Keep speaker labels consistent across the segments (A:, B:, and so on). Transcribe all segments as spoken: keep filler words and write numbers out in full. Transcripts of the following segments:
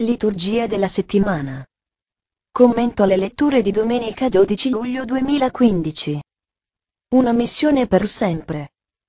A: Liturgia della settimana. Commento alle letture di domenica dodici luglio duemilaquindici. Una missione per sempre.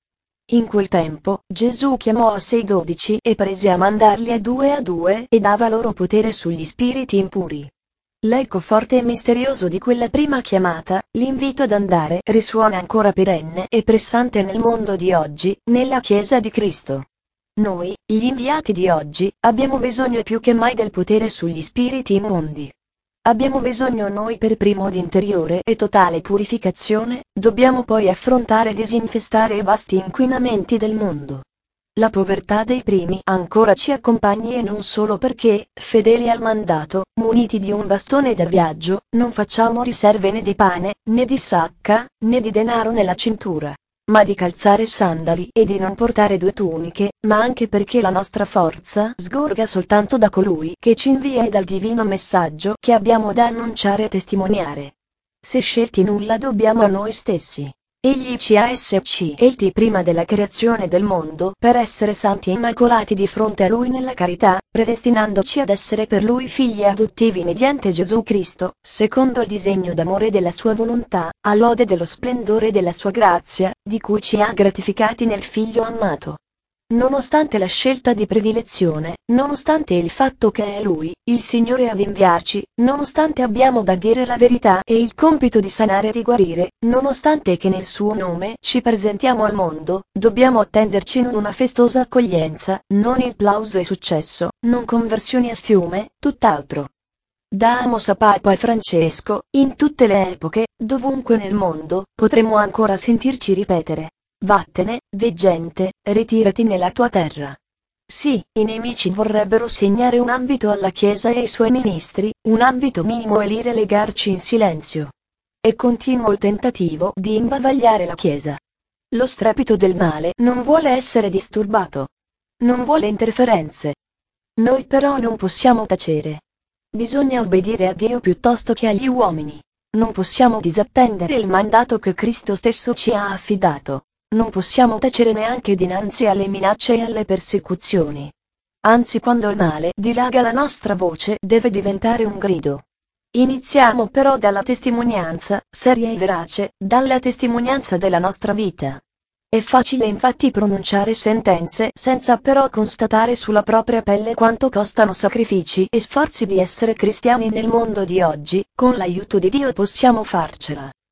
A: In quel tempo, Gesù chiamò a sé i dodici e prese a mandarli a due a due e dava loro potere sugli spiriti impuri. L'eco forte e misterioso di quella prima chiamata, l'invito ad andare, risuona ancora perenne e pressante nel mondo di oggi, nella Chiesa di Cristo. Noi, gli inviati di oggi, abbiamo bisogno più che mai del potere sugli spiriti immondi. Abbiamo bisogno noi per primo di interiore e totale purificazione, dobbiamo poi affrontare e disinfestare i vasti inquinamenti del mondo. La povertà dei primi ancora ci accompagna e non solo perché, fedeli al mandato, muniti di un bastone da viaggio, non facciamo riserve né di pane, né di sacca, né di denaro nella cintura, ma di calzare sandali e di non portare due tuniche, ma anche perché la nostra forza sgorga soltanto da colui che ci invia e dal divino messaggio che abbiamo da annunciare e testimoniare. Se scelti nulla dobbiamo a noi stessi. Egli ci ha scelti prima della creazione del mondo per essere santi e immacolati di fronte a Lui nella carità, predestinandoci ad essere per Lui figli adottivi mediante Gesù Cristo, secondo il disegno d'amore della Sua volontà, a lode dello splendore della Sua grazia, di cui ci ha gratificati nel Figlio amato. Nonostante la scelta di predilezione, nonostante il fatto che è Lui, il Signore ad inviarci, nonostante abbiamo da dire la verità e il compito di sanare e di guarire, nonostante che nel Suo nome ci presentiamo al mondo, dobbiamo attenderci non una festosa accoglienza, non il plauso e successo, non conversioni a fiume, tutt'altro. Da Amos a Papa Francesco, in tutte le epoche, dovunque nel mondo, potremmo ancora sentirci ripetere: vattene, veggente, ritirati nella tua terra. Sì, i nemici vorrebbero segnare un ambito alla Chiesa e ai suoi ministri, un ambito minimo e lì relegarci in silenzio. È continuo il tentativo di imbavagliare la Chiesa. Lo strepito del male non vuole essere disturbato. Non vuole interferenze. Noi però non possiamo tacere. Bisogna obbedire a Dio piuttosto che agli uomini. Non possiamo disattendere il mandato che Cristo stesso ci ha affidato. Non possiamo tacere neanche dinanzi alle minacce e alle persecuzioni. Anzi, quando il male dilaga la nostra voce deve diventare un grido. Iniziamo però dalla testimonianza, seria e verace, dalla testimonianza della nostra vita. È facile infatti pronunciare sentenze senza però constatare sulla propria pelle quanto costano sacrifici e sforzi di essere cristiani nel mondo di oggi. Con l'aiuto di Dio possiamo farcela.